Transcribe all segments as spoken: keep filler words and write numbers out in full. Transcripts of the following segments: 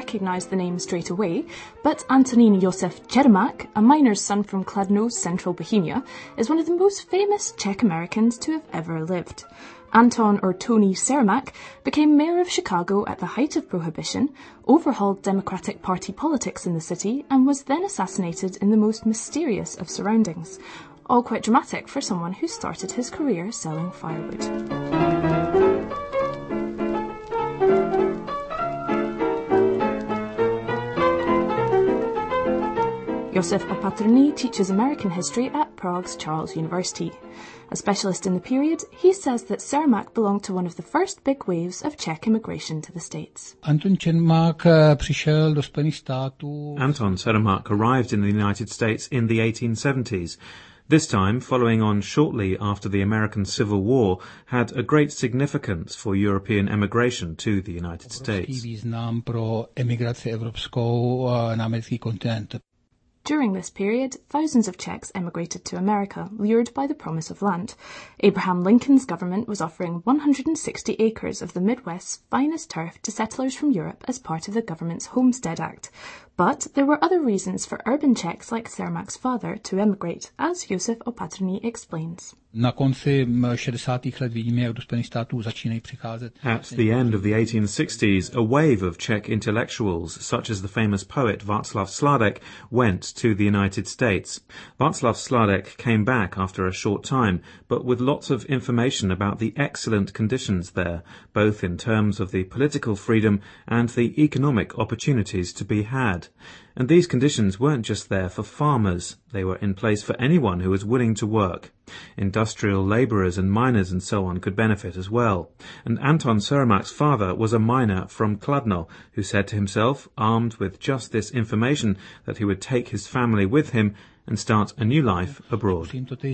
recognise the name straight away, but Antonín Josef Čermák, a miner's son from Kladno, central Bohemia, is one of the most famous Czech Americans to have ever lived. Anton, or Tony Čermák, became mayor of Chicago at the height of Prohibition, overhauled Democratic Party politics in the city, and was then assassinated in the most mysterious of surroundings. All quite dramatic for someone who started his career selling firewood. Josef Opatrný teaches American history at Prague's Charles University. A specialist in the period, he says that Čermák belonged to one of the first big waves of Czech immigration to the States. Anton Čermák přišel do Spojených států. Anton Čermák arrived in the United States in the eighteen seventies. This time, following on shortly after the American Civil War, had a great significance for European emigration to the United States. Význam pro emigraci evropskou na americký kontinent. During this period, thousands of Czechs emigrated to America, lured by the promise of land. Abraham Lincoln's government was offering one hundred sixty acres of the Midwest's finest turf to settlers from Europe as part of the government's Homestead Act. But there were other reasons for urban Czechs like Čermák's father to emigrate, as Josef Opatrný explains. Na konci šedesátých let vidíme, jak do Spojených států začínají přicházet. At the end of the eighteen sixties, a wave of Czech intellectuals, such as the famous poet Václav Sládek, went to the United States. Václav Sládek came back after a short time, but with lots of information about the excellent conditions there, both in terms of the political freedom and the economic opportunities to be had. And these conditions weren't just there for farmers, they were in place for anyone who was willing to work. Industrial labourers and miners and so on could benefit as well. And Anton Čermák's father was a miner from Kladno, who said to himself, armed with just this information, that he would take his family with him and start a new life abroad.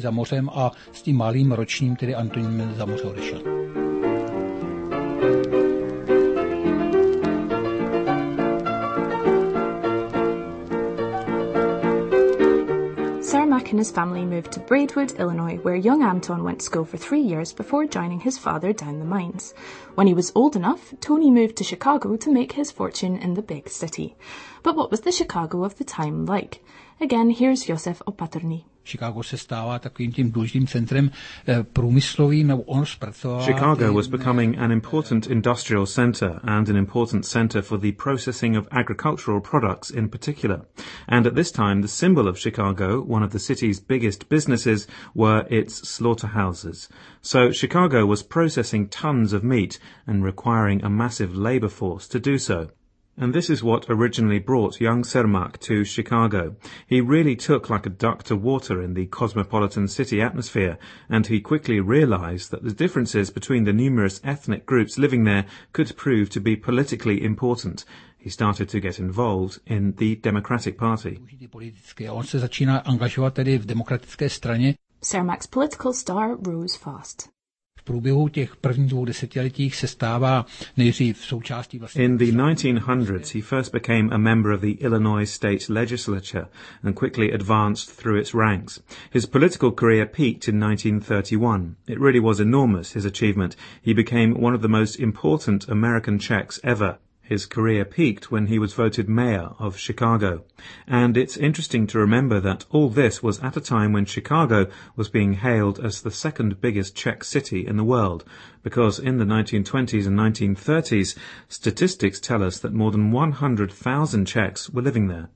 Čermák and his family moved to Braidwood, Illinois, where young Anton went to school for three years before joining his father down the mines. When he was old enough, Tony moved to Chicago to make his fortune in the big city. But what was the Chicago of the time like? Again, here's Josef Opatrný. Chicago se stává takovým tím důležitým centrem průmyslovým, nebo on zpracoval. Chicago was becoming an important industrial center and an important center for the processing of agricultural products in particular. And at this time, the symbol of Chicago, one of the city's biggest businesses, were its slaughterhouses. So Chicago was processing tons of meat and requiring a massive labor force to do so. And this is what originally brought young Čermák to Chicago. He really took like a duck to water in the cosmopolitan city atmosphere, and he quickly realized that the differences between the numerous ethnic groups living there could prove to be politically important. He started to get involved in the Democratic Party. On se začíná angažovat tedy v demokratické straně. Čermák's political star rose fast. V průběhu těch prvních dvou desetiletích se stává nejdřív součástí vlastně. In the nineteen hundreds, he first became a member of the Illinois state legislature and quickly advanced through its ranks. His political career peaked in nineteen thirty-one. It really was enormous, his achievement. He became one of the most important American Czechs ever. His career peaked when he was voted mayor of Chicago. And it's interesting to remember that all this was at a time when Chicago was being hailed as the second biggest Czech city in the world, because in the nineteen twenties and nineteen thirties, statistics tell us that more than one hundred thousand Czechs were living there.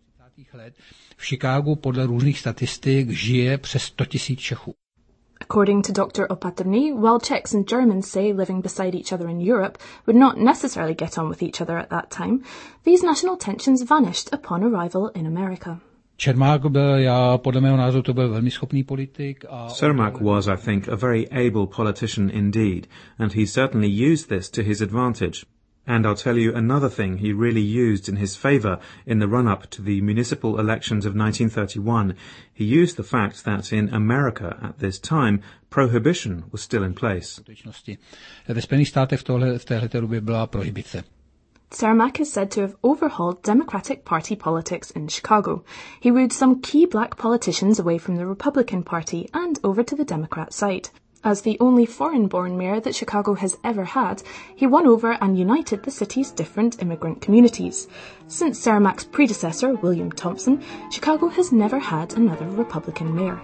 V Chicagu podle různých statistik žije přes sto tisíc Čechů. According to Doctor Opatrný, while Czechs and Germans say living beside each other in Europe would not necessarily get on with each other at that time, these national tensions vanished upon arrival in America. Čermák byl, já podle mého názoru, to byl velmi schopný politik. Čermák was, I think, a very able politician indeed, and he certainly used this to his advantage. And I'll tell you another thing he really used in his favour in the run-up to the municipal elections of nineteen thirty-one. He used the fact that in America at this time, prohibition was still in place. Ve Spojených státech v, tohle, v téhleté době byla prohibice. Čermák is said to have overhauled Democratic Party politics in Chicago. He wooed some key black politicians away from the Republican Party and over to the Democrat side. As the only foreign-born mayor that Chicago has ever had, he won over and united the city's different immigrant communities. Since Cermak's predecessor, William Thompson, Chicago has never had another Republican mayor.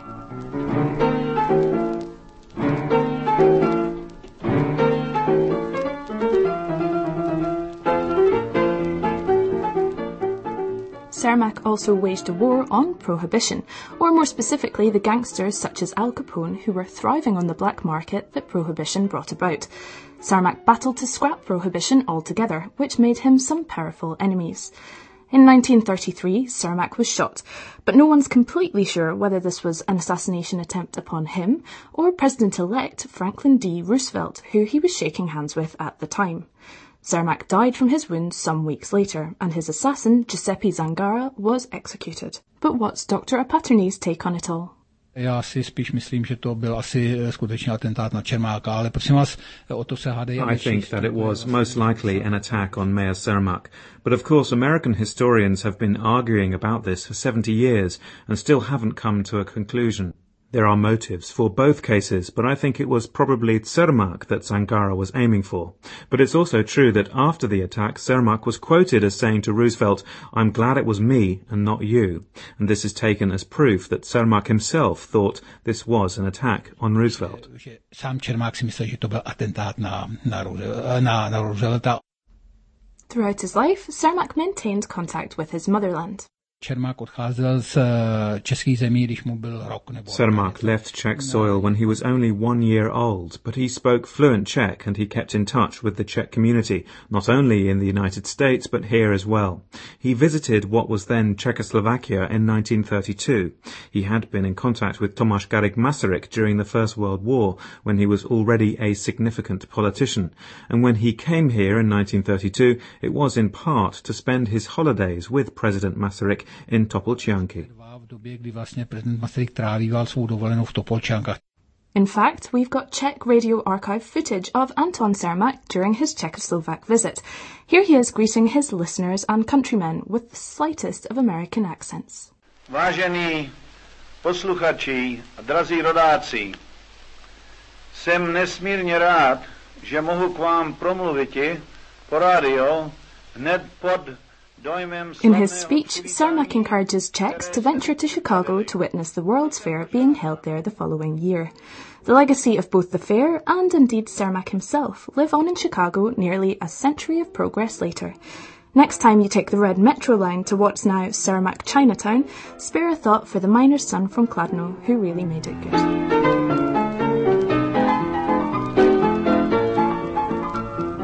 Cermak also waged a war on prohibition, or more specifically the gangsters such as Al Capone who were thriving on the black market that prohibition brought about. Cermak battled to scrap prohibition altogether, which made him some powerful enemies. In nineteen thirty-three, Cermak was shot, but no one's completely sure whether this was an assassination attempt upon him or President-elect Franklin D. Roosevelt, who he was shaking hands with at the time. Cermak died from his wounds some weeks later, and his assassin, Giuseppe Zangara, was executed. But what's Doctor Opatrny's take on it all? Já si spíš myslím, že to byl asi skutečně atentát na Čermáka, ale prosím vás, o to se hádej. I think that it was most likely an attack on Mayor Cermak, but of course American historians have been arguing about this for seventy years and still haven't come to a conclusion. There are motives for both cases, but I think it was probably Cermak that Zangara was aiming for. But it's also true that after the attack, Cermak was quoted as saying to Roosevelt, "I'm glad it was me and not you." And this is taken as proof that Cermak himself thought this was an attack on Roosevelt. Sám Čermák si myslel, že to byl atentát na, na, na, na Roosevelta. Throughout his life, Cermak maintained contact with his motherland. Cermak odcházel z českých zemí, když mu byl rok nebo... Cermak left Czech soil when he was only one year old, but he spoke fluent Czech and he kept in touch with the Czech community, not only in the United States but here as well. He visited what was then Czechoslovakia in nineteen thirty-two. He had been in contact with Tomáš Garrigue Masaryk during the First World War, when he was already a significant politician. And when he came here in nineteen thirty-two, it was in part to spend his holidays with President Masaryk in Topolčanky. In fact, we've got Czech radio archive footage of Anton Cermak during his Czechoslovak visit. Here he is greeting his listeners and countrymen with the slightest of American accents. Vážení posluchači, drazí rodáci, jsem nesmírně rád, že mohu k vám promluviti po rádio hned pod. In his speech, Cermak encourages Czechs to venture to Chicago to witness the World's Fair being held there the following year. The legacy of both the fair and indeed Cermak himself live on in Chicago nearly a century of progress later. Next time you take the red metro line to what's now Cermak Chinatown, spare a thought for the miner's son from Kladno who really made it good.